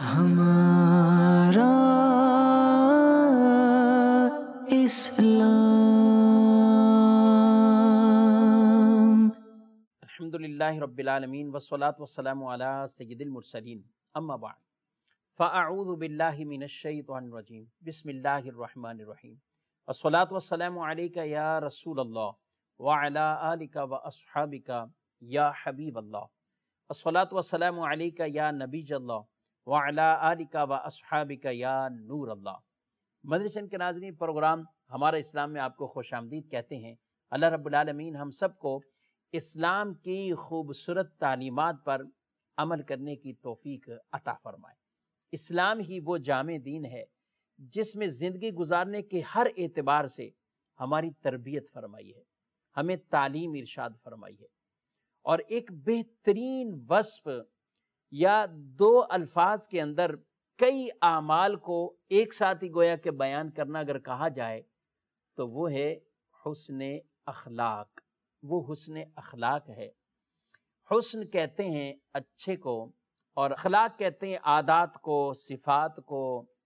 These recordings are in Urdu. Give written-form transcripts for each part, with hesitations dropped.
ہمارا اسلام۔ الحمدللہ رب العالمین والصلاة والسلام علی سید المرسلین، اما بعد فاعوذ باللہ من الشیطان الرجیم، بسم اللہ الرحمن الرحیم، والصلاة والسلام علیک یا رسول اللہ وعلی آلک واصحابک یا حبیب اللہ، والصلاة والسلام علیک یا نبی اللہ وعلی آلک واصحابک یا نور اللہ۔ مدرسہ کے ناظرین، پروگرام ہمارا اسلام میں آپ کو خوش آمدید کہتے ہیں۔ اللہ رب العالمین ہم سب کو اسلام کی خوبصورت تعلیمات پر عمل کرنے کی توفیق عطا فرمائے۔ اسلام ہی وہ جامع دین ہے جس میں زندگی گزارنے کے ہر اعتبار سے ہماری تربیت فرمائی ہے، ہمیں تعلیم ارشاد فرمائی ہے، اور ایک بہترین وصف یا دو الفاظ کے اندر کئی اعمال کو ایک ساتھ ہی گویا کہ بیان کرنا اگر کہا جائے تو وہ ہے حسن اخلاق۔ وہ حسن اخلاق ہے۔ حسن کہتے ہیں اچھے کو، اور اخلاق کہتے ہیں عادات کو، صفات کو،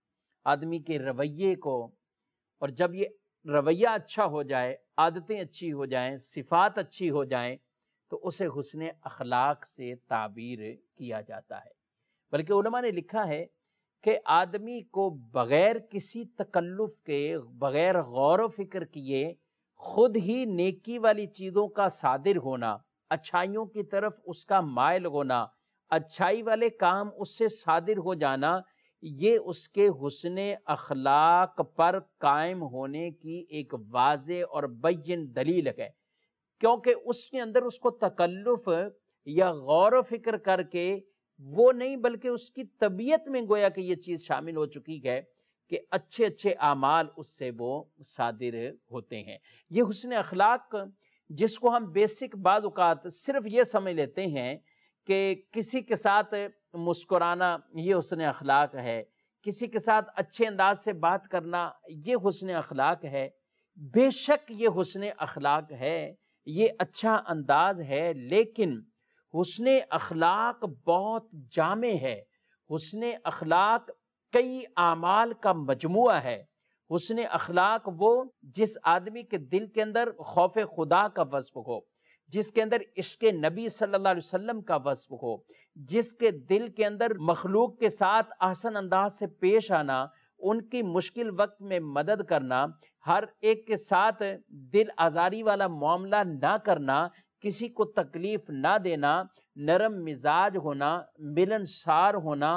آدمی کے رویے کو۔ اور جب یہ رویہ اچھا ہو جائے، عادتیں اچھی ہو جائیں، صفات اچھی ہو جائیں، تو اسے حسن اخلاق سے تعبیر کیا جاتا ہے۔ بلکہ علماء نے لکھا ہے کہ آدمی کو بغیر کسی تکلف کے، بغیر غور و فکر کیے، خود ہی نیکی والی چیزوں کا صادر ہونا، اچھائیوں کی طرف اس کا مائل ہونا، اچھائی والے کام اس سے صادر ہو جانا، یہ اس کے حسن اخلاق پر قائم ہونے کی ایک واضح اور بین دلیل ہے، کیونکہ اس کے اندر اس کو تکلف یا غور و فکر کر کے وہ نہیں، بلکہ اس کی طبیعت میں گویا کہ یہ چیز شامل ہو چکی ہے کہ اچھے اچھے اعمال اس سے وہ صادر ہوتے ہیں۔ یہ حسن اخلاق جس کو ہم بیسک بعض اوقات صرف یہ سمجھ لیتے ہیں کہ کسی کے ساتھ مسکرانا یہ حسن اخلاق ہے، کسی کے ساتھ اچھے انداز سے بات کرنا یہ حسن اخلاق ہے۔ بے شک یہ حسن اخلاق ہے، یہ اچھا انداز ہے، لیکن حسن اخلاق بہت جامع ہے۔ حسن اخلاق کئی اعمال کا مجموعہ ہے۔ حسن اخلاق وہ جس آدمی کے دل کے اندر خوف خدا کا وصف ہو، جس کے اندر عشق نبی صلی اللہ علیہ وسلم کا وصف ہو، جس کے دل کے اندر مخلوق کے ساتھ احسن انداز سے پیش آنا، ان کی مشکل وقت میں مدد کرنا، ہر ایک کے ساتھ دل آزاری والا معاملہ نہ کرنا، کسی کو تکلیف نہ دینا، نرم مزاج ہونا، ملنسار ہونا،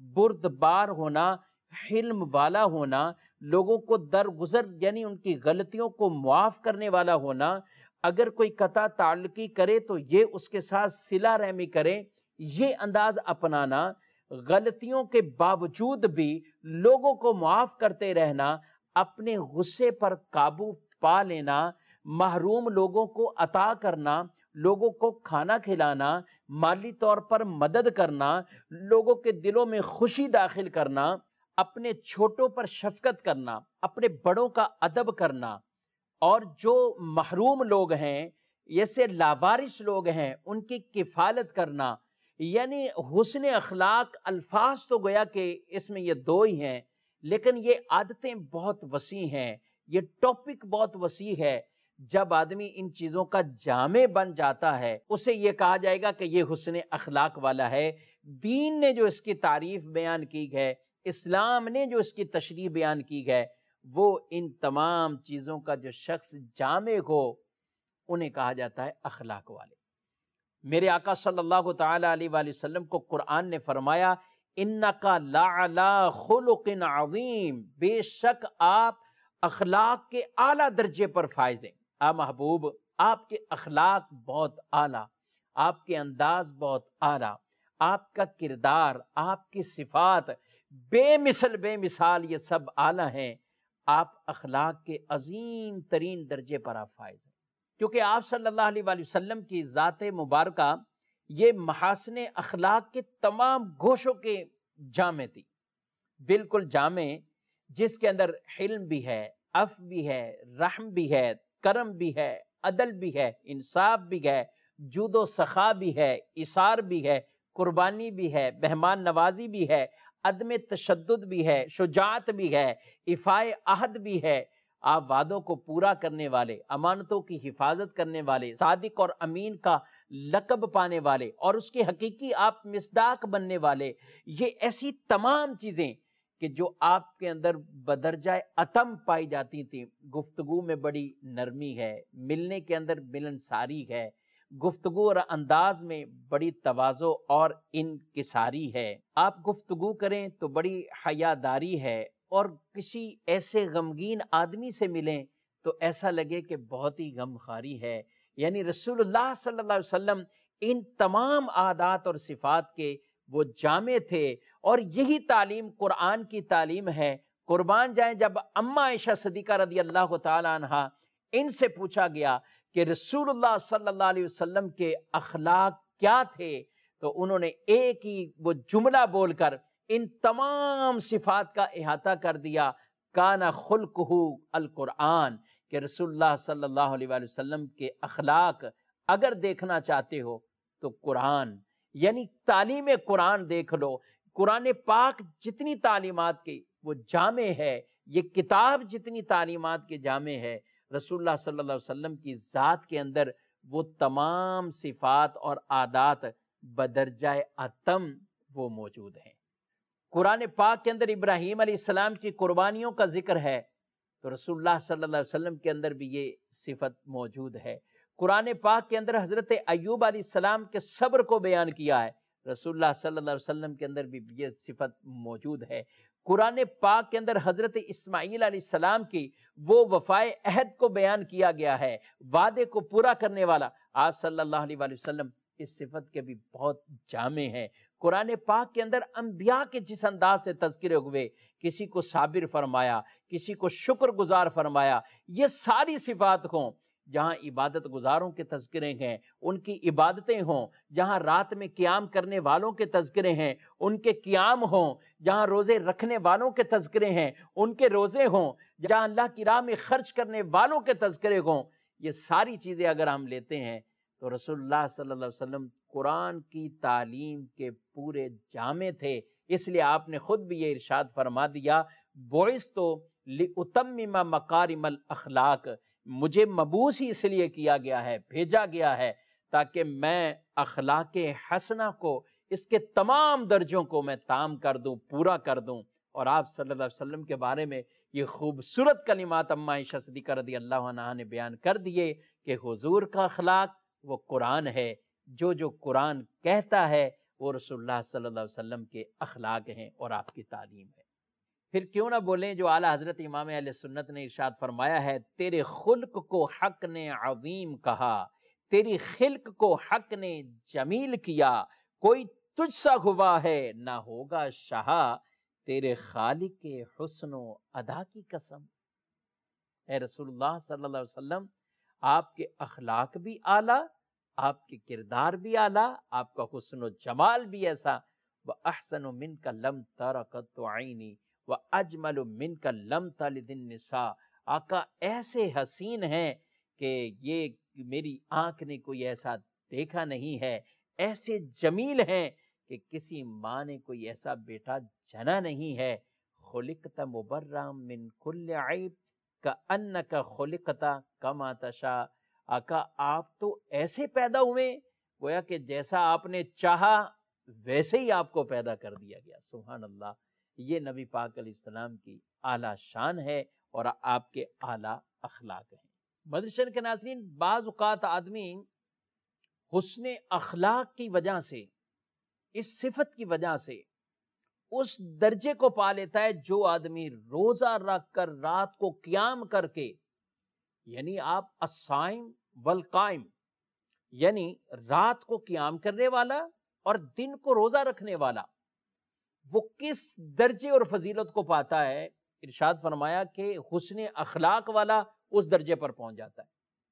بردبار ہونا، حلم والا ہونا، لوگوں کو درگزر یعنی ان کی غلطیوں کو معاف کرنے والا ہونا، اگر کوئی قطع تعلقی کرے تو یہ اس کے ساتھ صلہ رحمی کرے، یہ انداز اپنانا، غلطیوں کے باوجود بھی لوگوں کو معاف کرتے رہنا، اپنے غصے پر قابو پا لینا، محروم لوگوں کو عطا کرنا، لوگوں کو کھانا کھلانا، مالی طور پر مدد کرنا، لوگوں کے دلوں میں خوشی داخل کرنا، اپنے چھوٹوں پر شفقت کرنا، اپنے بڑوں کا ادب کرنا، اور جو محروم لوگ ہیں، جیسے لاوارث لوگ ہیں، ان کی کفالت کرنا۔ یعنی حسن اخلاق الفاظ تو گویا کہ اس میں یہ دو ہی ہیں، لیکن یہ عادتیں بہت وسیع ہیں، یہ ٹاپک بہت وسیع ہے۔ جب آدمی ان چیزوں کا جامع بن جاتا ہے، اسے یہ کہا جائے گا کہ یہ حسن اخلاق والا ہے۔ دین نے جو اس کی تعریف بیان کی ہے، اسلام نے جو اس کی تشریح بیان کی ہے، وہ ان تمام چیزوں کا جو شخص جامع ہو انہیں کہا جاتا ہے اخلاق والے۔ میرے آقا صلی اللہ تعالی علیہ وآلہ وسلم کو قرآن نے فرمایا، اِنَّكَ لَعَلَىٰ خُلُقٍ عَظِيمٍ، بے شک آپ اخلاق کے اعلیٰ درجے پر فائز ہیں۔ محبوب، آپ کے اخلاق بہت اعلیٰ، آپ کے انداز بہت اعلیٰ، آپ کا کردار، آپ کی صفات بے مثال یہ سب اعلیٰ ہیں۔ آپ اخلاق کے عظیم ترین درجے پر آپ فائز ہیں، کیونکہ آپ صلی اللہ علیہ وآلہ وسلم کی ذات مبارکہ یہ محاسن اخلاق کے تمام گوشوں کے جامع تھی، بالکل جامع، جس کے اندر حلم بھی ہے، عفو بھی ہے، رحم بھی ہے، کرم بھی ہے، عدل بھی ہے، انصاف بھی ہے، جود و سخا بھی ہے، اثار بھی ہے، قربانی بھی ہے، مہمان نوازی بھی ہے، عدم تشدد بھی ہے، شجاعت بھی ہے، ایفائے عہد بھی ہے، آپ وعدوں کو پورا کرنے والے، امانتوں کی حفاظت کرنے والے، صادق اور امین کا لقب پانے والے، اور اس کے حقیقی آپ مصداق بننے والے، یہ ایسی تمام چیزیں کہ جو آپ کے اندر بدرجہ عتم پائی جاتی تھیں۔ گفتگو میں بڑی نرمی ہے، ملنے کے اندر ملنساری ہے، گفتگو اور انداز میں بڑی تواضع اور انکساری ہے، آپ گفتگو کریں تو بڑی حیاداری ہے، اور کسی ایسے غمگین آدمی سے ملیں تو ایسا لگے کہ بہت ہی غمخواری ہے۔ یعنی رسول اللہ صلی اللہ علیہ وسلم ان تمام عادات اور صفات کے وہ جامع تھے، اور یہی تعلیم قرآن کی تعلیم ہے۔ قربان جائیں، جب اماں عائشہ صدیقہ رضی اللہ تعالی عنہا ان سے پوچھا گیا کہ رسول اللہ صلی اللہ علیہ وسلم کے اخلاق کیا تھے، تو انہوں نے ایک ہی وہ جملہ بول کر ان تمام صفات کا احاطہ کر دیا، کانا خلقہ القرآن، کہ رسول اللہ صلی اللہ علیہ وآلہ وسلم کے اخلاق اگر دیکھنا چاہتے ہو تو قرآن، یعنی تعلیم قرآن دیکھ لو۔ قرآن پاک جتنی تعلیمات کی وہ جامع ہے، یہ کتاب جتنی تعلیمات کے جامع ہے، رسول اللہ صلی اللہ علیہ وسلم کی ذات کے اندر وہ تمام صفات اور عادات بدرجہ اتم وہ موجود ہیں۔ قرآن پاک کے اندر ابراہیم علیہ السلام کی قربانیوں کا ذکر ہے، تو رسول اللہ صلی اللہ علیہ وسلم کے اندر بھی یہ صفت موجود ہے۔ قرآن پاک کے اندر حضرت ایوب علیہ السلام کے صبر کو بیان کیا ہے، رسول اللہ صلی اللہ علیہ وسلم کے اندر بھی یہ صفت موجود ہے۔ قرآن پاک کے اندر حضرت اسماعیل علیہ السلام کی وہ وفائے عہد کو بیان کیا گیا ہے، وعدے کو پورا کرنے والا۔ آپ صلی اللہ علیہ وآلہ وسلم اس صفت کے بھی بہت جامع ہیں۔ قرآن پاک کے اندر انبیاء کے جس انداز سے تذکرے ہوئے، کسی کو صابر فرمایا، کسی کو شکر گزار فرمایا، یہ ساری صفات ہوں۔ جہاں عبادت گزاروں کے تذکرے ہیں، ان کی عبادتیں ہوں، جہاں رات میں قیام کرنے والوں کے تذکرے ہیں، ان کے قیام ہوں، جہاں روزے رکھنے والوں کے تذکرے ہیں، ان کے روزے ہوں، جہاں اللہ کی راہ میں خرچ کرنے والوں کے تذکرے ہوں، یہ ساری چیزیں اگر ہم لیتے ہیں تو رسول اللہ صلی اللہ علیہ وسلم قرآن کی تعلیم کے پورے جامع تھے۔ اس لیے آپ نے خود بھی یہ ارشاد فرما دیا، بعثت لأتمم مکارم الاخلاق، مجھے مبعوث ہی اس لیے کیا گیا ہے، بھیجا گیا ہے، تاکہ میں اخلاق حسنہ کو، اس کے تمام درجوں کو میں تام کر دوں، پورا کر دوں۔ اور آپ صلی اللہ علیہ وسلم کے بارے میں یہ خوبصورت کلمات اماں عائشہ صدیقہ رضی اللہ عنہا نے بیان کر دیے کہ حضور کا اخلاق وہ قرآن ہے، جو جو قرآن کہتا ہے وہ رسول اللہ صلی اللہ علیہ وسلم کے اخلاق ہیں اور آپ کی تعلیم ہے۔ پھر کیوں نہ بولیں جو اعلیٰ حضرت امام اہل سنت نے ارشاد فرمایا ہے، تیرے خلق کو حق نے عظیم کہا، تیری خلق کو حق نے جمیل کیا، کوئی تجھ سا ہوا ہے نہ ہوگا شہا، تیرے خالق کے حسن و ادا کی قسم۔ اے رسول اللہ صلی اللہ علیہ وسلم، آپ کے اخلاق بھی اعلیٰ، آپ کے کردار بھی اعلیٰ، آپ کا حسن و جمال بھی ایسا۔ وَأَحْسَنُ مِنْكَ لَمْ تَرَ قَطُّ عَيْنِي وَأَجْمَلُ مِنْكَ لَمْ تَلِدِ النِّسَاء، آقا ایسے حسین ہیں کہ یہ میری آنکھ نے کوئی ایسا دیکھا نہیں ہے، ایسے جمیل ہیں کہ کسی ماں نے کوئی ایسا بیٹا جنا نہیں ہے۔ خلقت مبرّا من کل عیب کأنک خلقت کما تشاء، آقا آپ تو ایسے پیدا ہوئے گویا کہ جیسا آپ نے چاہا ویسے ہی آپ کو پیدا کر دیا گیا۔ سبحان اللہ، یہ نبی پاک علیہ السلام کی اعلیٰ شان ہے اور آپ کے اعلیٰ اخلاق ہیں۔ مدرسین کے ناظرین، بعض اوقات آدمی حسن اخلاق کی وجہ سے، اس صفت کی وجہ سے اس درجے کو پا لیتا ہے جو آدمی روزہ رکھ کر رات کو قیام کر کے، یعنی آپ الصائم والقائم، یعنی رات کو قیام کرنے والا اور دن کو روزہ رکھنے والا، وہ کس درجے اور فضیلت کو پاتا ہے؟ ارشاد فرمایا کہ حسن اخلاق والا اس درجے پر پہنچ جاتا ہے۔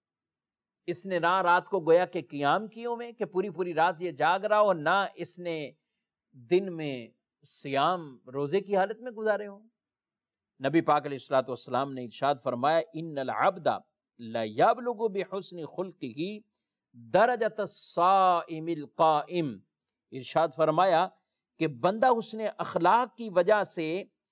اس نے نہ رات کو گویا کہ قیام کیے ہوئے کہ پوری پوری رات یہ جاگ رہا ہو، نہ اس نے دن میں صیام روزے کی حالت میں گزارے ہوں۔ نبی پاک علیہ الصلوۃ والسلام نے ارشاد فرمایا، ان العبد لیبلغ بحسن خلقہ درجۃ الصائم القائم، ارشاد فرمایا کہ بندہ اس نے اخلاق کی وجہ سے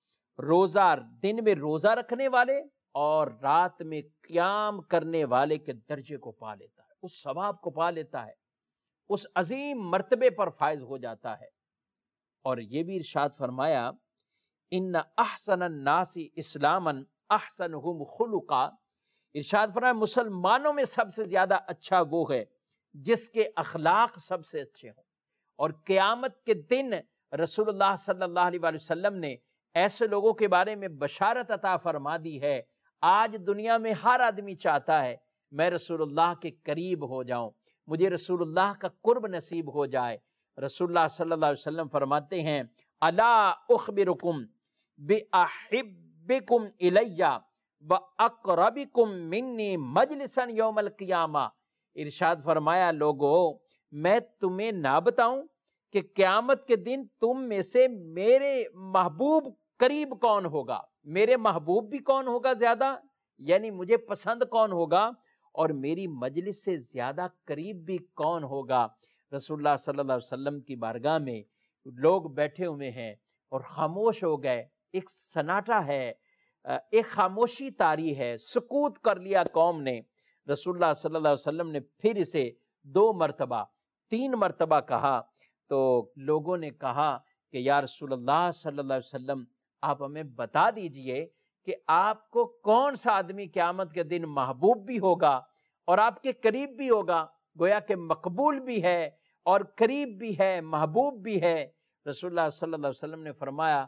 دن میں روزہ رکھنے والے اور رات میں قیام کرنے والے کے درجے کو پا لیتا ہے، اس ثواب کو پا لیتا ہے، اس عظیم مرتبے پر فائز ہو جاتا ہے۔ اور یہ بھی ارشاد فرمایا ان احسن الناس اسلاما احسنہم خلقا، ارشاد فرمایا مسلمانوں میں سب سے زیادہ اچھا وہ ہے جس کے اخلاق سب سے اچھے ہوں۔ اور قیامت کے دن رسول اللہ صلی اللہ علیہ وآلہ وسلم نے ایسے لوگوں کے بارے میں بشارت عطا فرما دی ہے۔ آج دنیا میں ہر آدمی چاہتا ہے میں رسول اللہ کے قریب ہو جاؤں، مجھے رسول اللہ کا قرب نصیب ہو جائے۔ رسول اللہ صلی اللہ علیہ وسلم فرماتے ہیں الا اخبرکم بأحبکم الی واقربکم منی مجلسا یوم القیامہ، ارشاد فرمایا لوگو میں تمہیں نہ بتاؤں کہ قیامت کے دن تم میں سے میرے محبوب قریب کون ہوگا، میرے محبوب بھی کون ہوگا زیادہ، یعنی مجھے پسند کون ہوگا، اور میری مجلس سے زیادہ قریب بھی کون ہوگا۔ رسول اللہ صلی اللہ علیہ وسلم کی بارگاہ میں لوگ بیٹھے ہوئے ہیں اور خاموش ہو گئے، ایک سناٹا ہے، ایک خاموشی طاری ہے، سکوت کر لیا قوم نے۔ رسول اللہ صلی اللہ علیہ وسلم نے پھر اسے 2 مرتبہ 3 مرتبہ کہا تو لوگوں نے کہا کہ یا رسول اللہ صلی اللہ علیہ وسلم آپ ہمیں بتا دیجئے کہ آپ کو کون سا آدمی قیامت کے دن محبوب بھی ہوگا اور آپ کے قریب بھی ہوگا، گویا کہ مقبول بھی ہے اور قریب بھی ہے، محبوب بھی ہے۔ رسول اللہ صلی اللہ علیہ وسلم نے فرمایا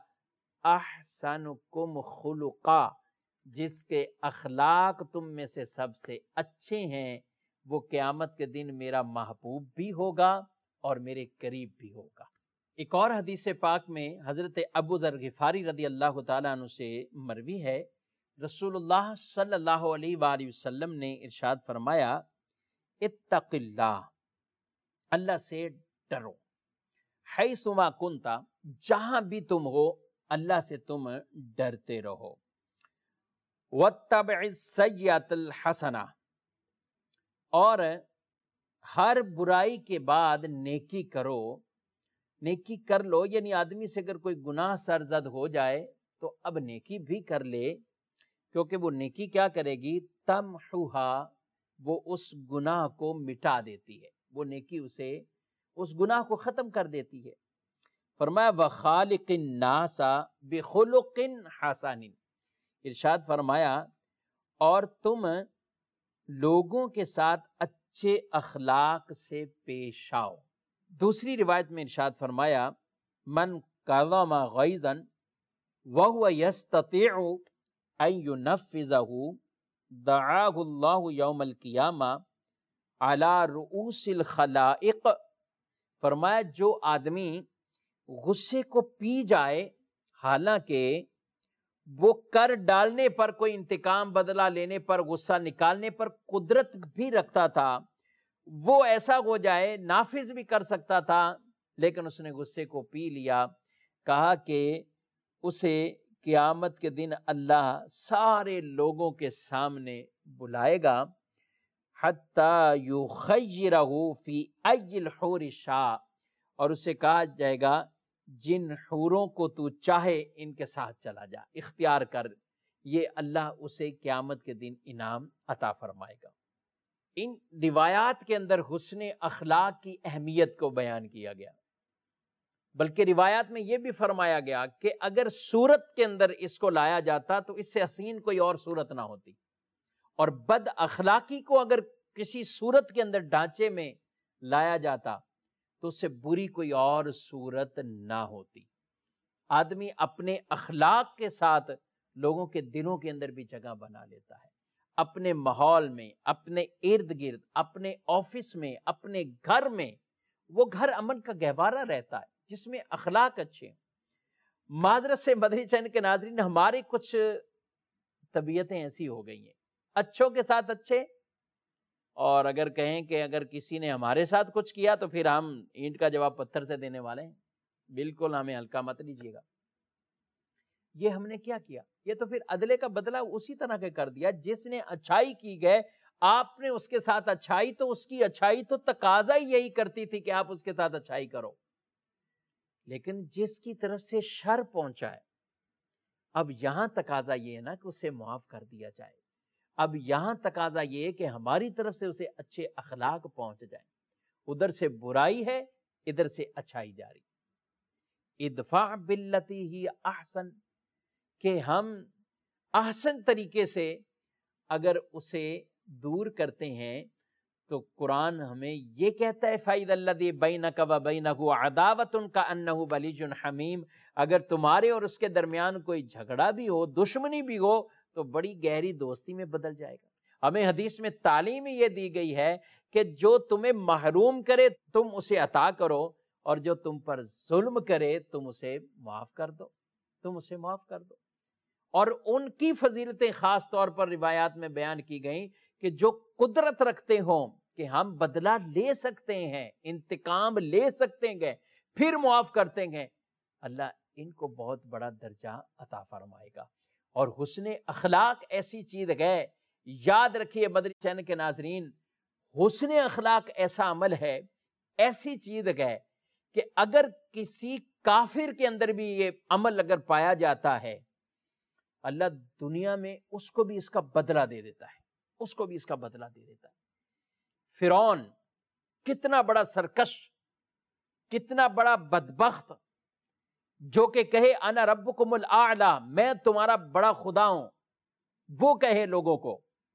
احسنکم خلقا، جس کے اخلاق تم میں سے سب سے اچھے ہیں وہ قیامت کے دن میرا محبوب بھی ہوگا اور میرے قریب بھی ہوگا۔ ایک اور حدیث پاک میں حضرت ابو ذر غفاری رضی اللہ تعالیٰ عنہ سے مروی ہے، رسول اللہ صلی اللہ علیہ وآلہ وسلم نے ارشاد فرمایا اتق اللہ، اللہ سے ڈرو، حیثما کنتا، جہاں بھی تم ہو اللہ سے تم ڈرتے رہو، واتبع السیئۃ الحسنہ، اور ہر برائی کے بعد نیکی کرو، نیکی کر لو، یعنی آدمی سے اگر کوئی گناہ سرزد ہو جائے تو اب نیکی بھی کر لے، کیونکہ وہ نیکی کیا کرے گی، تمحوہا، وہ اس گناہ کو مٹا دیتی ہے، وہ نیکی اسے اس گناہ کو ختم کر دیتی ہے۔ فرمایا وخالق الناس بخلق حسن، ارشاد فرمایا اور تم لوگوں کے ساتھ اچھے اخلاق سے پیش آؤ۔ دوسری روایت میں ارشاد فرمایا من کظم غیظا وهو یستطیع ان ینفذہ دعاہ اللہ یوم القیامہ علی رؤوس الخلائق، فرمایا جو آدمی غصے کو پی جائے حالانکہ وہ کر ڈالنے پر، کوئی انتقام بدلہ لینے پر، غصہ نکالنے پر قدرت بھی رکھتا تھا، وہ ایسا ہو جائے نافذ بھی کر سکتا تھا لیکن اس نے غصے کو پی لیا، کہا کہ اسے قیامت کے دن اللہ سارے لوگوں کے سامنے بلائے گا، حتی یخیرہ فی ای الحور شاء، اور اسے کہا جائے گا جن حوروں کو تو چاہے ان کے ساتھ چلا جا، اختیار کر، یہ اللہ اسے قیامت کے دن انعام عطا فرمائے گا۔ ان روایات کے اندر حسن اخلاق کی اہمیت کو بیان کیا گیا، بلکہ روایات میں یہ بھی فرمایا گیا کہ اگر صورت کے اندر اس کو لایا جاتا تو اس سے حسین کوئی اور صورت نہ ہوتی، اور بد اخلاقی کو اگر کسی صورت کے اندر ڈھانچے میں لایا جاتا تو اس سے بری کوئی اور صورت نہ ہوتی۔ آدمی اپنے اخلاق کے ساتھ لوگوں کے دلوں کے اندر بھی جگہ بنا لیتا ہے، اپنے ماحول میں، اپنے ارد گرد، اپنے آفس میں، اپنے گھر میں، وہ گھر امن کا گہوارہ رہتا ہے جس میں اخلاق اچھے ہیں۔ معذرت سے مدنی چینل کے ناظرین، ہماری کچھ طبیعتیں ایسی ہو گئی ہیں، اچھوں کے ساتھ اچھے، اور اگر کہیں کہ اگر کسی نے ہمارے ساتھ کچھ کیا تو پھر ہم اینٹ کا جواب پتھر سے دینے والے ہیں، بالکل ہمیں ہلکا مت لیجیے گا۔ یہ ہم نے کیا کیا؟ یہ تو پھر عدلے کا بدلہ اسی طرح کے کر دیا، جس نے اچھائی کی گئے آپ نے اس کے ساتھ اچھائی، تو اس کی اچھائی تو تقاضا ہی یہی کرتی تھی کہ آپ اس کے ساتھ اچھائی کرو۔ لیکن جس کی طرف سے شر پہنچا ہے، اب یہاں تقاضا یہ ہے نا کہ اسے معاف کر دیا جائے. اب یہاں تقاضا یہ ہے کہ ہماری طرف سے اسے اچھے اخلاق پہنچ جائیں. ادھر سے برائی ہے، ادھر سے اچھائی جاری. ادفع باللتی ہی احسن، کہ ہم احسن طریقے سے اگر اسے دور کرتے ہیں تو قرآن ہمیں یہ کہتا ہے فَإِذَا الَّذِي بَيْنَكَ وَبَيْنَهُ عَدَاوَةٌ كَأَنَّهُ وَلِيٌّ حَمِيمٌ، اگر تمہارے اور اس کے درمیان کوئی جھگڑا بھی ہو، دشمنی بھی ہو، تو بڑی گہری دوستی میں بدل جائے گا. ہمیں حدیث میں تعلیم یہ دی گئی ہے کہ جو تمہیں محروم کرے تم اسے عطا کرو، اور جو تم پر ظلم کرے تم اسے معاف کر دو، تم اسے معاف کر دو. اور ان کی فضیلتیں خاص طور پر روایات میں بیان کی گئیں کہ جو قدرت رکھتے ہوں کہ ہم بدلہ لے سکتے ہیں، انتقام لے سکتے ہیں، پھر معاف کرتے ہیں، اللہ ان کو بہت بڑا درجہ عطا فرمائے گا. اور حسن اخلاق ایسی چیز ہے، یاد رکھیے مدنی چینل کے ناظرین، حسن اخلاق ایسا عمل ہے، ایسی چیز ہے کہ اگر کسی کافر کے اندر بھی یہ عمل اگر پایا جاتا ہے، اللہ دنیا میں اس کو بھی اس کا بدلہ دے دیتا ہے، اس کو بھی اس کا بدلہ دے دیتا ہے. فرعون کتنا بڑا سرکش، کتنا بڑا بدبخت، جو کہ کہے انا ربکم الاعلی، میں تمہارا بڑا خدا ہوں، وہ کہے لوگوں کو،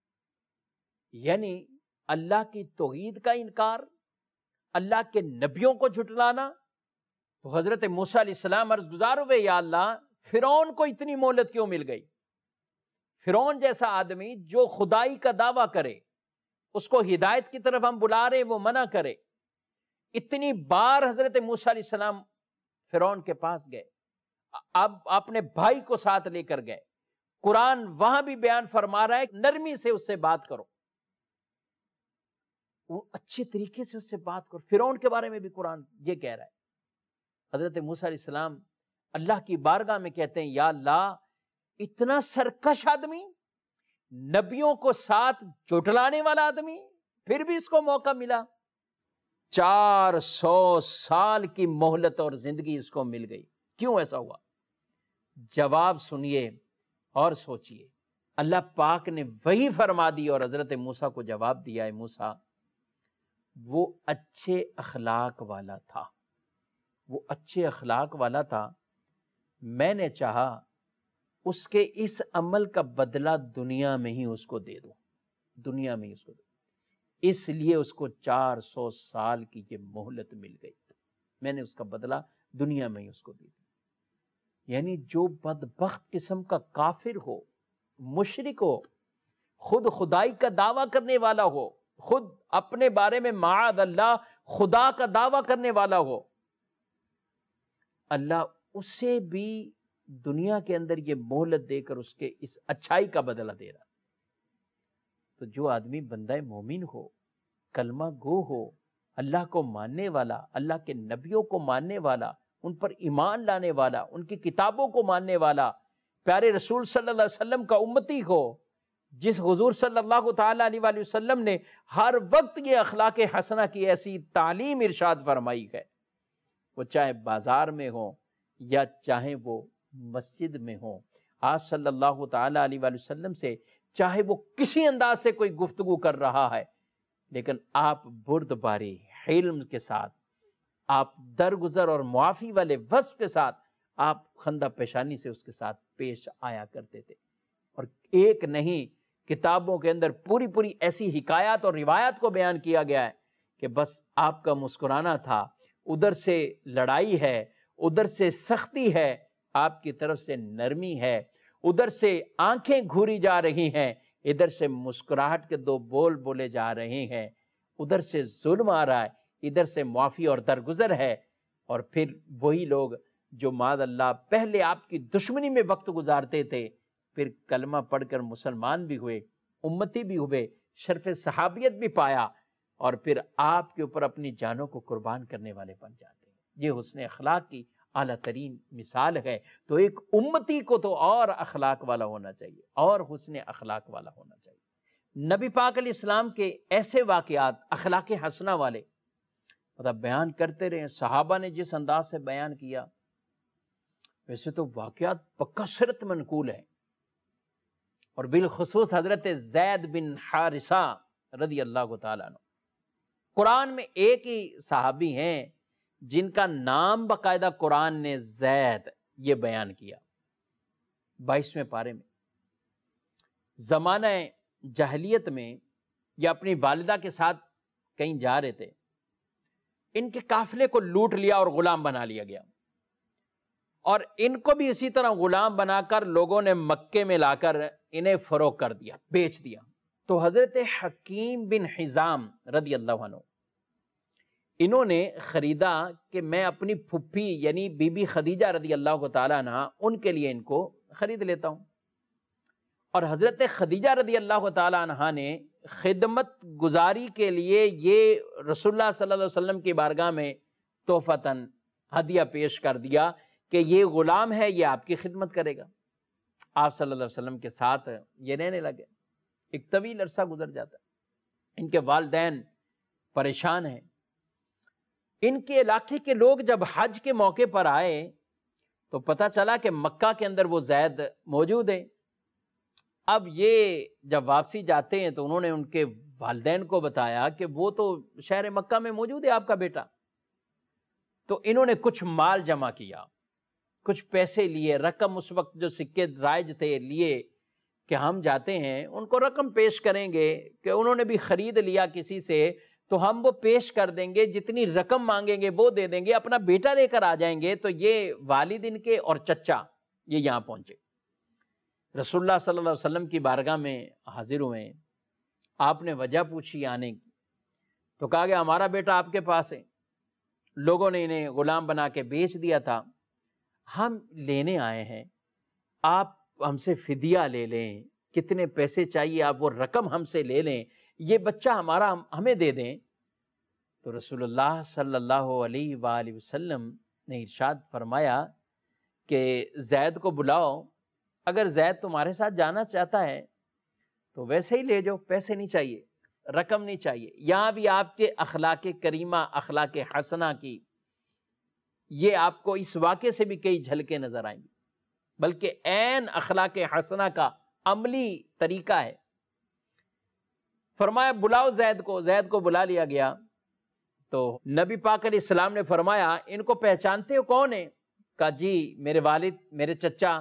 یعنی اللہ کی توحید کا انکار، اللہ کے نبیوں کو جھٹلانا. تو حضرت موسیٰ علیہ السلام عرض گزار ہوئے یا اللہ فرعون کو اتنی مہلت کیوں مل گئی؟ فرعون جیسا آدمی جو خدائی کا دعویٰ کرے، اس کو ہدایت کی طرف ہم بلا رہے وہ منع کرے. اتنی بار حضرت موسیٰ علیہ السلام فرعون کے پاس گئے، اب اپنے بھائی کو ساتھ لے کر گئے. قرآن وہاں بھی بیان فرما رہا ہے نرمی سے اس سے بات کرو، وہ اچھے طریقے سے اس سے بات کرو. فرعون کے بارے میں بھی قرآن یہ کہہ رہا ہے. حضرت موسیٰ علیہ السلام اللہ کی بارگاہ میں کہتے ہیں یا اللہ اتنا سرکش آدمی، نبیوں کو ساتھ جھٹلانے والا آدمی، پھر بھی اس کو موقع ملا. 400 سال کی مہلت اور زندگی اس کو مل گئی. کیوں ایسا ہوا؟ جواب سنیے اور سوچئے. اللہ پاک نے وہی فرما دی اور حضرت موسیٰ کو جواب دیا ہے موسیٰ وہ اچھے اخلاق والا تھا، وہ اچھے اخلاق والا تھا. میں نے چاہا اس کے اس عمل کا بدلہ دنیا میں ہی اس کو دے دوں، دنیا میں ہی اس کو دے دوں. اس لیے اس کو 400 سال کی یہ مہلت مل گئی. میں نے اس کا بدلہ دنیا میں ہی اس کو دے دیا. یعنی جو بدبخت قسم کا کافر ہو، مشرک ہو، خود خدائی کا دعویٰ کرنے والا ہو، خود اپنے بارے میں معاذ اللہ خدا کا دعویٰ کرنے والا ہو، اللہ اسے بھی دنیا کے اندر یہ مہلت دے کر اس کے اس اچھائی کا بدلہ دے رہا. تو جو آدمی بندہ مومن ہو، کلمہ گو ہو، اللہ کو ماننے والا، اللہ کے نبیوں کو ماننے والا، ان پر ایمان لانے والا، ان کی کتابوں کو ماننے والا، پیارے رسول صلی اللہ علیہ وسلم کا امتی ہو، جس حضور صلی اللہ تعالیٰ علیہ وآلہ وسلم نے ہر وقت یہ اخلاق حسنہ کی ایسی تعلیم ارشاد فرمائی ہے، وہ چاہے بازار میں ہو یا چاہے وہ مسجد میں ہو، آپ صلی اللہ تعالیٰ علیہ وآلہ وسلم سے چاہے وہ کسی انداز سے کوئی گفتگو کر رہا ہے، لیکن آپ بردباری حلم کے ساتھ، آپ درگزر اور معافی والے وصف کے ساتھ آپ خندہ پیشانی سے اس کے ساتھ پیش آیا کرتے تھے. اور ایک نہیں، کتابوں کے اندر پوری پوری ایسی حکایات اور روایات کو بیان کیا گیا ہے کہ بس آپ کا مسکرانا تھا، ادھر سے لڑائی ہے، ادھر سے سختی ہے، آپ کی طرف سے نرمی ہے، ادھر سے آنکھیں گھوری جا رہی ہیں، ادھر سے مسکراہٹ کے دو بول بولے جا رہے ہیں، ادھر سے ظلم آ رہا ہے، ادھر سے معافی اور درگزر ہے. اور پھر وہی لوگ جو معاذ اللہ پہلے آپ کی دشمنی میں وقت گزارتے تھے، پھر کلمہ پڑھ کر مسلمان بھی ہوئے، امتی بھی ہوئے، شرف صحابیت بھی پایا، اور پھر آپ کے اوپر اپنی جانوں کو قربان کرنے والے بن جاتے ہیں. یہ حسن اخلاق کی اعلیٰ ترین مثال ہے. تو ایک امتی کو تو اور اخلاق والا ہونا چاہیے، اور حسن اخلاق والا ہونا چاہیے. نبی پاک علیہ السلام کے ایسے واقعات اخلاق حسنہ والے مطلب بیان کرتے رہے. صحابہ نے جس انداز سے بیان کیا، ویسے تو واقعات پکا سیرت منقول ہے، اور بالخصوص حضرت زید بن حارثہ رضی اللہ تعالیٰ عنہ. قرآن میں ایک ہی صحابی ہیں جن کا نام باقاعدہ قرآن نے زید یہ بیان کیا. 22ویں پارے میں زمانہ جاہلیت میں یہ اپنی والدہ کے ساتھ کہیں جا رہے تھے، ان کے قافلے کو لوٹ لیا اور غلام بنا لیا گیا، اور ان کو بھی اسی طرح غلام بنا کر لوگوں نے مکے میں لا کر انہیں فروخت کر دیا، بیچ دیا. تو حضرت حکیم بن حزام رضی اللہ عنہ انہوں نے خریدا کہ میں اپنی پھپھی یعنی بی بی خدیجہ رضی اللہ تعالیٰ عنہ ان کے لیے ان کو خرید لیتا ہوں. اور حضرت خدیجہ رضی اللہ تعالیٰ عنہ نے خدمت گزاری کے لیے یہ رسول اللہ صلی اللہ علیہ وسلم کی بارگاہ میں تحفتاً ہدیہ پیش کر دیا کہ یہ غلام ہے، یہ آپ کی خدمت کرے گا. آپ صلی اللہ علیہ وسلم کے ساتھ یہ رہنے لگے. ایک طویل عرصہ گزر جاتا ہے. ان کے والدین پریشان ہیں. ان کے علاقے کے لوگ جب حج کے موقع پر آئے تو پتہ چلا کہ مکہ کے اندر وہ زید موجود ہے. اب یہ جب واپسی جاتے ہیں تو انہوں نے ان کے والدین کو بتایا کہ وہ تو شہر مکہ میں موجود ہے آپ کا بیٹا. تو انہوں نے کچھ مال جمع کیا، کچھ پیسے لیے، رقم اس وقت جو سکے رائج تھے لیے کہ ہم جاتے ہیں ان کو رقم پیش کریں گے کہ انہوں نے بھی خرید لیا کسی سے تو ہم وہ پیش کر دیں گے، جتنی رقم مانگیں گے وہ دے دیں گے، اپنا بیٹا لے کر آ جائیں گے. تو یہ والد ان کے اور چچا یہ یہاں پہنچے، رسول اللہ صلی اللہ علیہ وسلم کی بارگاہ میں حاضر ہوئے. آپ نے وجہ پوچھی آنے کی تو کہا کہ ہمارا بیٹا آپ کے پاس ہے، لوگوں نے انہیں غلام بنا کے بیچ دیا تھا، ہم لینے آئے ہیں، آپ ہم سے فدیہ لے لیں، کتنے پیسے چاہیے آپ وہ رقم ہم سے لے لیں، یہ بچہ ہمارا ہمیں دے دیں. تو رسول اللہ صلی اللہ علیہ وآلہ وسلم نے ارشاد فرمایا کہ زید کو بلاؤ، اگر زید تمہارے ساتھ جانا چاہتا ہے تو ویسے ہی لے جاؤ، پیسے نہیں چاہیے، رقم نہیں چاہیے. یہاں بھی آپ کے اخلاق کریمہ، اخلاق حسنہ کی یہ آپ کو اس واقعے سے بھی کئی جھلکیں نظر آئیں گی، بلکہ عین اخلاق حسنہ کا عملی طریقہ ہے. فرمایا بلاؤ زید کو. زید کو بلا لیا گیا تو نبی پاک علیہ السلام نے فرمایا ان کو پہچانتے ہو کون ہیں؟ کہا جی میرے والد، میرے چچا.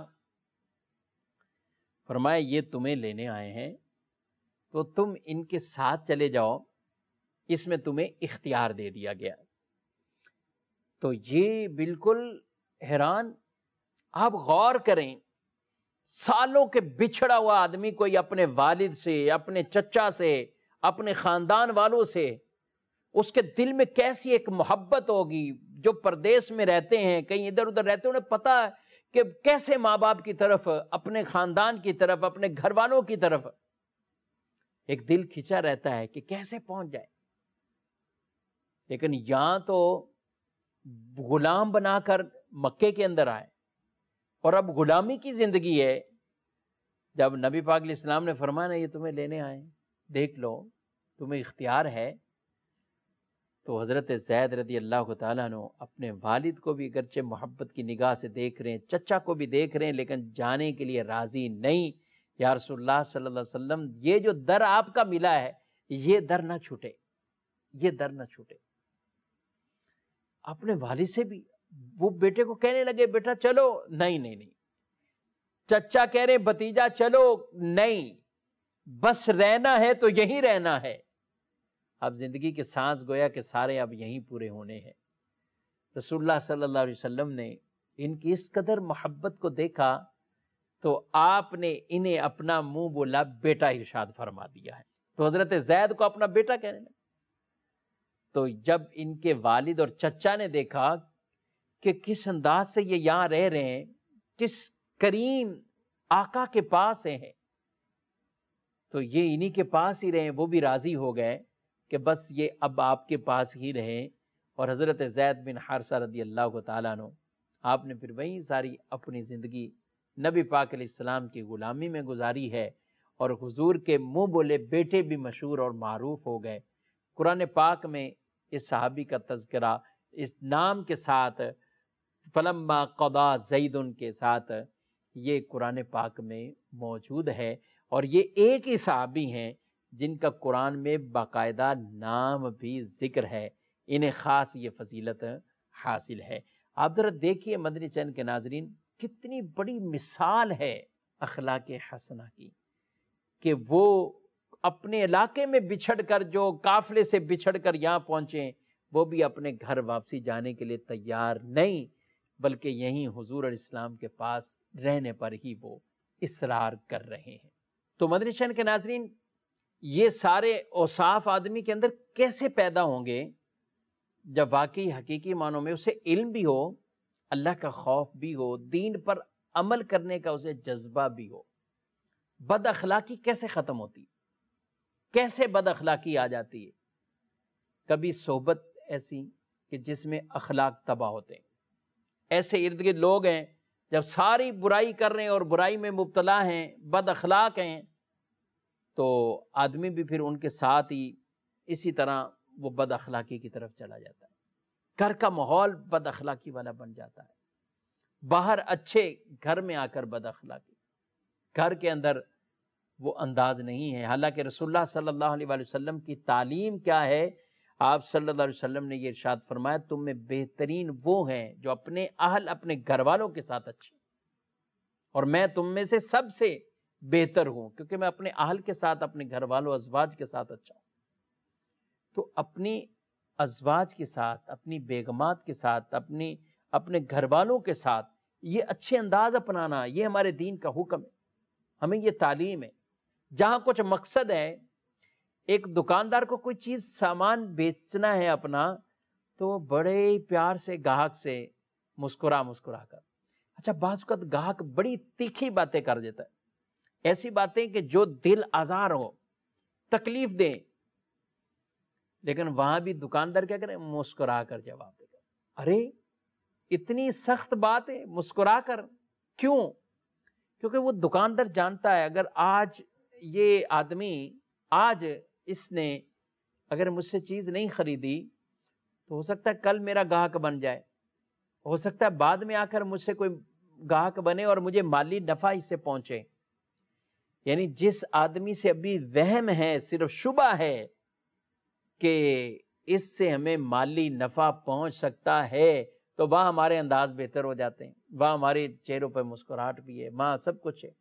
فرمایا یہ تمہیں لینے آئے ہیں تو تم ان کے ساتھ چلے جاؤ، اس میں تمہیں اختیار دے دیا گیا. تو یہ بالکل حیران. آپ غور کریں، سالوں کے بچھڑا ہوا آدمی کوئی اپنے والد سے، اپنے چچا سے، اپنے خاندان والوں سے، اس کے دل میں کیسی ایک محبت ہوگی. جو پردیس میں رہتے ہیں، کہیں ادھر ادھر رہتے ہیں، انہیں پتہ ہے کہ کیسے ماں باپ کی طرف، اپنے خاندان کی طرف، اپنے گھر والوں کی طرف ایک دل کھنچا رہتا ہے کہ کیسے پہنچ جائے. لیکن یہاں تو غلام بنا کر مکے کے اندر آئے اور اب غلامی کی زندگی ہے. جب نبی پاک علیہ السلام نے فرمایا یہ تمہیں لینے آئے، دیکھ لو تمہیں اختیار ہے، تو حضرت زید رضی اللہ تعالیٰ عنہ اپنے والد کو بھی اگرچہ محبت کی نگاہ سے دیکھ رہے ہیں، چچا کو بھی دیکھ رہے ہیں، لیکن جانے کے لیے راضی نہیں. یا رسول اللہ صلی اللہ علیہ وسلم یہ جو در آپ کا ملا ہے یہ در نہ چھوٹے، یہ در نہ چھوٹے. اپنے والد سے بھی وہ بیٹے کو کہنے لگے بیٹا چلو، نہیں نہیں نہیں. چچا کہہ رہے بھتیجا چلو، نہیں، بس رہنا ہے تو یہیں رہنا ہے. اب زندگی کے سانس گویا کہ سارے اب یہیں پورے ہونے ہیں. رسول اللہ صلی اللہ علیہ وسلم نے ان کی اس قدر محبت کو دیکھا تو آپ نے انہیں اپنا منہ بولا بیٹا ارشاد فرما دیا ہے. تو حضرت زید کو اپنا بیٹا کہنے لگے. تو جب ان کے والد اور چچا نے دیکھا کہ کس انداز سے یہ یہاں رہ رہے ہیں، کس کریم آقا کے پاس ہیں، تو یہ انہی کے پاس ہی رہیں، وہ بھی راضی ہو گئے کہ بس یہ اب آپ کے پاس ہی رہیں. اور حضرت زید بن حارثہ رضی اللہ تعالیٰ عنہ آپ نے پھر وہیں ساری اپنی زندگی نبی پاک علیہ السلام کی غلامی میں گزاری ہے، اور حضور کے منہ بولے بیٹے بھی مشہور اور معروف ہو گئے. قرآن پاک میں اس صحابی کا تذکرہ اس نام کے ساتھ، فلما قضا زید کے ساتھ، یہ قرآن پاک میں موجود ہے۔ اور یہ ایک ہی صحابی ہیں جن کا قرآن میں باقاعدہ نام بھی ذکر ہے، انہیں خاص یہ فضیلت حاصل ہے۔ آپ ذرا دیکھیے مدنی چینل کے ناظرین، کتنی بڑی مثال ہے اخلاق حسنہ کی، کہ وہ اپنے علاقے میں بچھڑ کر، جو قافلے سے بچھڑ کر یہاں پہنچے، وہ بھی اپنے گھر واپسی جانے کے لیے تیار نہیں، بلکہ یہیں حضور علیہ السلام کے پاس رہنے پر ہی وہ اصرار کر رہے ہیں۔ تو مدنی چینل کے ناظرین، یہ سارے اوصاف آدمی کے اندر کیسے پیدا ہوں گے؟ جب واقعی حقیقی معنوں میں اسے علم بھی ہو، اللہ کا خوف بھی ہو، دین پر عمل کرنے کا اسے جذبہ بھی ہو۔ بد اخلاقی کیسے ختم ہوتی؟ کیسے بد اخلاقی آ جاتی ہے؟ کبھی صحبت ایسی کہ جس میں اخلاق تباہ ہوتے ہیں، ایسے ارد گرد لوگ ہیں جب ساری برائی کر رہے ہیں اور برائی میں مبتلا ہیں، بد اخلاق ہیں، تو آدمی بھی پھر ان کے ساتھ ہی اسی طرح وہ بد اخلاقی کی طرف چلا جاتا ہے۔ گھر کا ماحول بد اخلاقی والا بن جاتا ہے، باہر اچھے، گھر میں آ کر بد اخلاقی، گھر کے اندر وہ انداز نہیں ہے۔ حالانکہ رسول اللہ صلی اللہ علیہ وآلہ وسلم کی تعلیم کیا ہے؟ آپ صلی اللہ علیہ وسلم نے یہ ارشاد فرمایا، تم میں بہترین وہ ہیں جو اپنے اہل، اپنے گھر والوں کے ساتھ اچھے، اور میں تم میں سے سب سے بہتر ہوں، کیونکہ میں اپنے اہل کے ساتھ، اپنے گھر والوں، ازواج کے ساتھ اچھا ہوں۔ تو اپنی ازواج کے ساتھ، اپنی بیگمات کے ساتھ، اپنے گھر والوں کے ساتھ یہ اچھے انداز اپنانا، یہ ہمارے دین کا حکم ہے، ہمیں یہ تعلیم ہے۔ جہاں کچھ مقصد ہے، ایک دکاندار کو کوئی چیز، سامان بیچنا ہے اپنا، تو بڑے پیار سے گاہک سے مسکرا کر، اچھا بعض اوقات گاہک بڑی تیکھی باتیں کر دیتا ہے، ایسی باتیں کہ جو دل آزار ہو، تکلیف دیں، لیکن وہاں بھی دکاندار کیا کرے؟ مسکرا کر جواب دے گا۔ ارے اتنی سخت بات ہے، مسکرا کر کیوں؟ کیونکہ وہ دکاندار جانتا ہے اگر آج یہ آدمی، آج اس نے اگر مجھ سے چیز نہیں خریدی تو ہو سکتا ہے کل میرا گاہک بن جائے، ہو سکتا ہے بعد میں آ کر مجھ سے کوئی گاہک بنے اور مجھے مالی نفع اس سے پہنچے۔ یعنی جس آدمی سے ابھی وہم ہے، صرف شبہ ہے کہ اس سے ہمیں مالی نفع پہنچ سکتا ہے، تو وہاں ہمارے انداز بہتر ہو جاتے ہیں، وہاں ہمارے چہروں پہ مسکراہٹ بھی ہے، وہاں سب کچھ ہے۔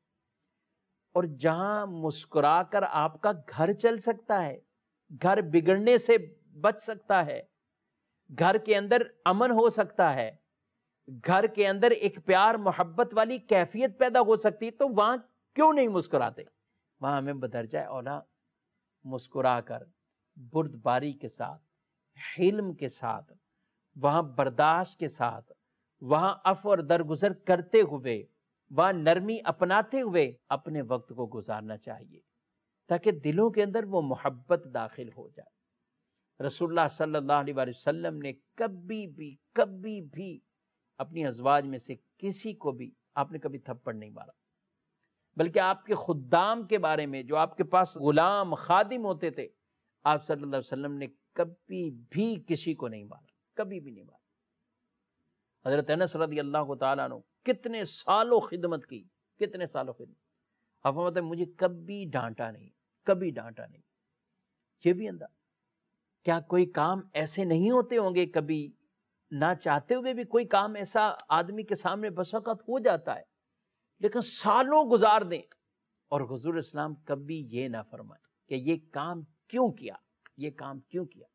اور جہاں مسکرا کر آپ کا گھر چل سکتا ہے، گھر بگڑنے سے بچ سکتا ہے، گھر کے اندر امن ہو سکتا ہے، گھر کے اندر ایک پیار محبت والی کیفیت پیدا ہو سکتی، تو وہاں کیوں نہیں مسکراتے؟ وہاں ہمیں بدرجہ اولا مسکرا کر، بردباری کے ساتھ، حلم کے ساتھ، وہاں برداشت کے ساتھ، وہاں عفو اور درگزر کرتے ہوئے، وہاں نرمی اپناتے ہوئے اپنے وقت کو گزارنا چاہیے، تاکہ دلوں کے اندر وہ محبت داخل ہو جائے۔ رسول اللہ صلی اللہ علیہ وآلہ وسلم نے کبھی بھی اپنی ازواج میں سے کسی کو بھی آپ نے کبھی تھپڑ نہیں مارا، بلکہ آپ کے خدام کے بارے میں، جو آپ کے پاس غلام خادم ہوتے تھے، آپ صلی اللہ علیہ وسلم نے کبھی بھی کسی کو نہیں مارا، کبھی بھی نہیں مارا۔ حضرت انس رضی اللہ تعالیٰ عنہ کتنے سالوں خدمت کی، کتنے سالوں خدمت، آپ فرماتے ہیں مجھے کبھی ڈانٹا نہیں، کبھی ڈانٹا نہیں۔ یہ بھی انداز، کیا کوئی کام ایسے نہیں ہوتے ہوں گے؟ کبھی نہ چاہتے ہوئے بھی کوئی کام ایسا آدمی کے سامنے بس وقت ہو جاتا ہے، لیکن سالوں گزار دیں اور حضور اسلام کبھی یہ نہ فرمائیں کہ یہ کام کیوں کیا، یہ کام کیوں کیا۔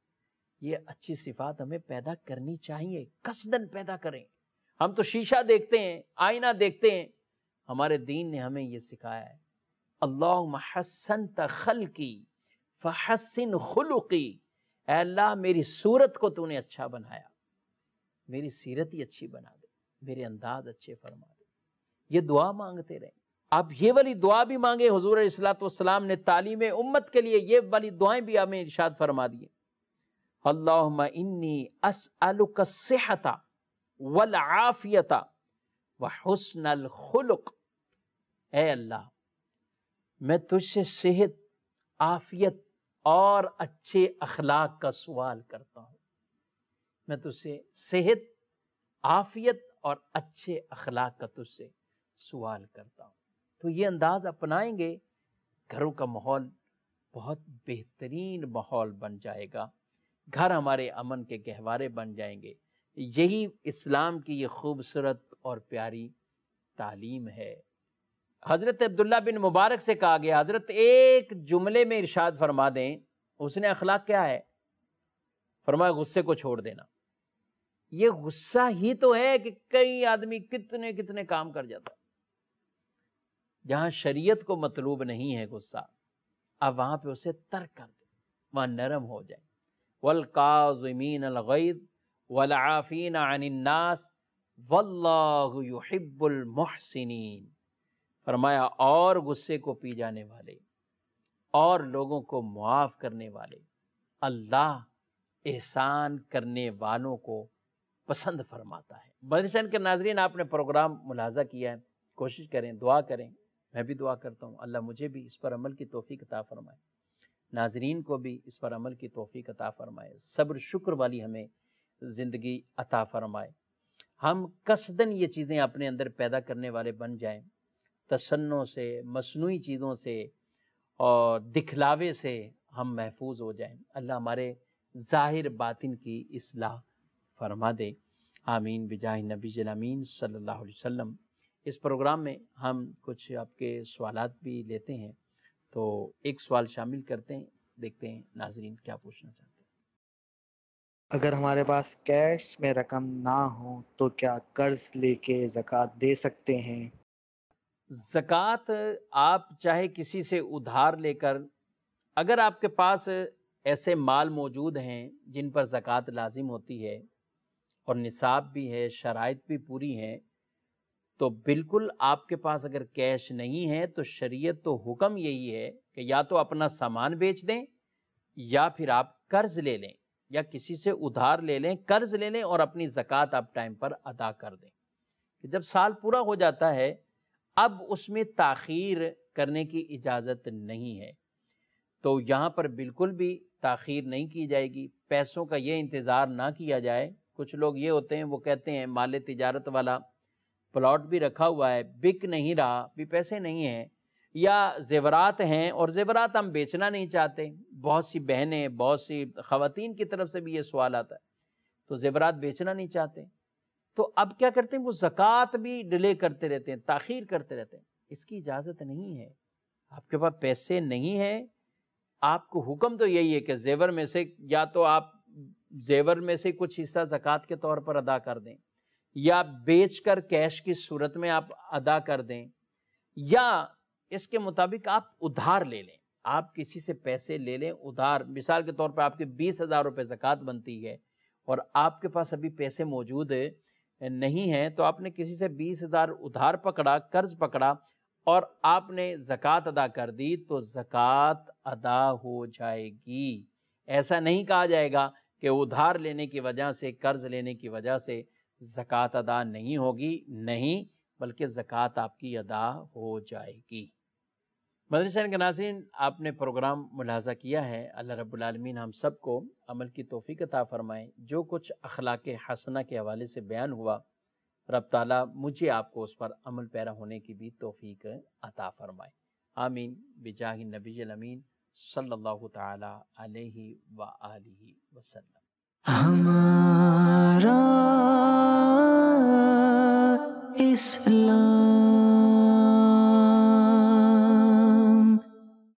یہ اچھی صفات ہمیں پیدا کرنی چاہیے، قصدن پیدا کریں۔ ہم تو شیشہ دیکھتے ہیں، آئینہ دیکھتے ہیں، ہمارے دین نے ہمیں یہ سکھایا ہے، اللہم حسنت خلقی فحسن خلقی، اے اللہ میری صورت کو تو نے اچھا بنایا، میری سیرت ہی اچھی بنا دے، میرے انداز اچھے فرما دے۔ یہ دعا مانگتے رہیں، آپ یہ والی دعا بھی مانگے۔ حضور علیہ الصلوۃ والسلام نے تعلیم امت کے لیے یہ والی دعائیں بھی ہمیں ارشاد فرما دی، اللہم انی اسألک الصحۃ والعافیۃ وحسن الخلق، اے اللہ میں تجھ سے صحت، عافیت اور اچھے اخلاق کا سوال کرتا ہوں. میں تجھ سے صحت، عافیت اور اچھے اخلاق کا تجھ سے سوال کرتا ہوں. تو یہ انداز اپنائیں گے، گھروں کا ماحول بہت بہترین ماحول بن جائے گا، گھر ہمارے امن کے گہوارے بن جائیں گے. یہی اسلام کی یہ خوبصورت اور پیاری تعلیم ہے. حضرت عبداللہ بن مبارک سے کہا گیا، حضرت ایک جملے میں ارشاد فرما دیں. اس نے اخلاق کیا ہے؟ فرمایا غصے کو چھوڑ دینا. یہ غصہ ہی تو ہے کہ کئی آدمی کتنے کتنے کام کر جاتا ہے. جہاں شریعت کو مطلوب نہیں ہے غصہ، اب وہاں پہ اسے ترک کر دے، وہاں نرم ہو جائے. والکاظمین الغیظ والعافین عن الناس واللہ یحب المحسنین. فرمایا اور غصے کو پی جانے والے اور لوگوں کو معاف کرنے والے، اللہ احسان کرنے والوں کو پسند فرماتا ہے. مدرسہ کے ناظرین، آپ نے پروگرام ملاحظہ کیا ہے، کوشش کریں، دعا کریں. میں بھی دعا کرتا ہوں اللہ مجھے بھی اس پر عمل کی توفیق عطا فرمائے، ناظرین کو بھی اس پر عمل کی توفیق عطا فرمائے، صبر شکر والی ہمیں زندگی عطا فرمائے. ہم قصداً یہ چیزیں اپنے اندر پیدا کرنے والے بن جائیں، تصنع سے، مصنوعی چیزوں سے اور دکھلاوے سے ہم محفوظ ہو جائیں. اللہ ہمارے ظاہر باطن کی اصلاح فرما دے. آمین بجاہ نبی الامین صلی اللہ علیہ وسلم. اس پروگرام میں ہم کچھ آپ کے سوالات بھی لیتے ہیں، تو ایک سوال شامل کرتے ہیں، دیکھتے ہیں ناظرین کیا پوچھنا چاہتے ہیں. اگر ہمارے پاس کیش میں رقم نہ ہو تو کیا قرض لے کے زکوٰۃ دے سکتے ہیں؟ زکوٰۃ آپ چاہے کسی سے ادھار لے کر، اگر آپ کے پاس ایسے مال موجود ہیں جن پر زکوٰۃ لازم ہوتی ہے اور نصاب بھی ہے، شرائط بھی پوری ہیں، تو بالکل آپ کے پاس اگر کیش نہیں ہے تو شریعت تو حکم یہی ہے کہ یا تو اپنا سامان بیچ دیں یا پھر آپ قرض لے لیں یا کسی سے ادھار لے لیں، قرض لے لیں اور اپنی زکوٰۃ آپ ٹائم پر ادا کر دیں. کہ جب سال پورا ہو جاتا ہے اب اس میں تاخیر کرنے کی اجازت نہیں ہے، تو یہاں پر بالکل بھی تاخیر نہیں کی جائے گی. پیسوں کا یہ انتظار نہ کیا جائے. کچھ لوگ یہ ہوتے ہیں، وہ کہتے ہیں مال تجارت والا پلاٹ بھی رکھا ہوا ہے، بک نہیں رہا، بھی پیسے نہیں ہیں، یا زیورات ہیں اور زیورات ہم بیچنا نہیں چاہتے. بہت سی بہنیں، بہت سی خواتین کی طرف سے بھی یہ سوال آتا ہے، تو زیورات بیچنا نہیں چاہتے، تو اب کیا کرتے ہیں؟ وہ زکوٰۃ بھی ڈیلے کرتے رہتے ہیں، تاخیر کرتے رہتے ہیں. اس کی اجازت نہیں ہے. آپ کے پاس پیسے نہیں ہیں، آپ کو حکم تو یہی ہے کہ زیور میں سے یا تو آپ زیور میں سے کچھ حصہ زکوٰۃ کے طور پر ادا کر دیں، یا بیچ کر کیش کی صورت میں آپ ادا کر دیں، یا اس کے مطابق آپ ادھار لے لیں. آپ کسی سے پیسے لے لیں ادھار. مثال کے طور پر آپ کے 20,000 روپے زکوٰۃ بنتی ہے اور آپ کے پاس ابھی پیسے موجود نہیں ہیں، تو آپ نے کسی سے 20,000 ادھار پکڑا، قرض پکڑا اور آپ نے زکوٰۃ ادا کر دی، تو زکوٰۃ ادا ہو جائے گی. ایسا نہیں کہا جائے گا کہ ادھار لینے کی وجہ سے، قرض لینے کی وجہ سے زکوٰۃ ادا نہیں ہوگی، نہیں، بلکہ زکوٰۃ آپ کی ادا ہو جائے گی. مدرسہ کے ناظرین، آپ نے پروگرام ملاحظہ کیا ہے. اللہ رب العالمین ہم سب کو عمل کی توفیق عطا فرمائے. جو کچھ اخلاق حسنہ کے حوالے سے بیان ہوا، رب تعالیٰ مجھے آپ کو اس پر عمل پیرا ہونے کی بھی توفیق عطا فرمائے. آمین بجاہ نبی الامین صلی اللہ تعالی علیہ وآلہ وسلم. ہمارا اسلام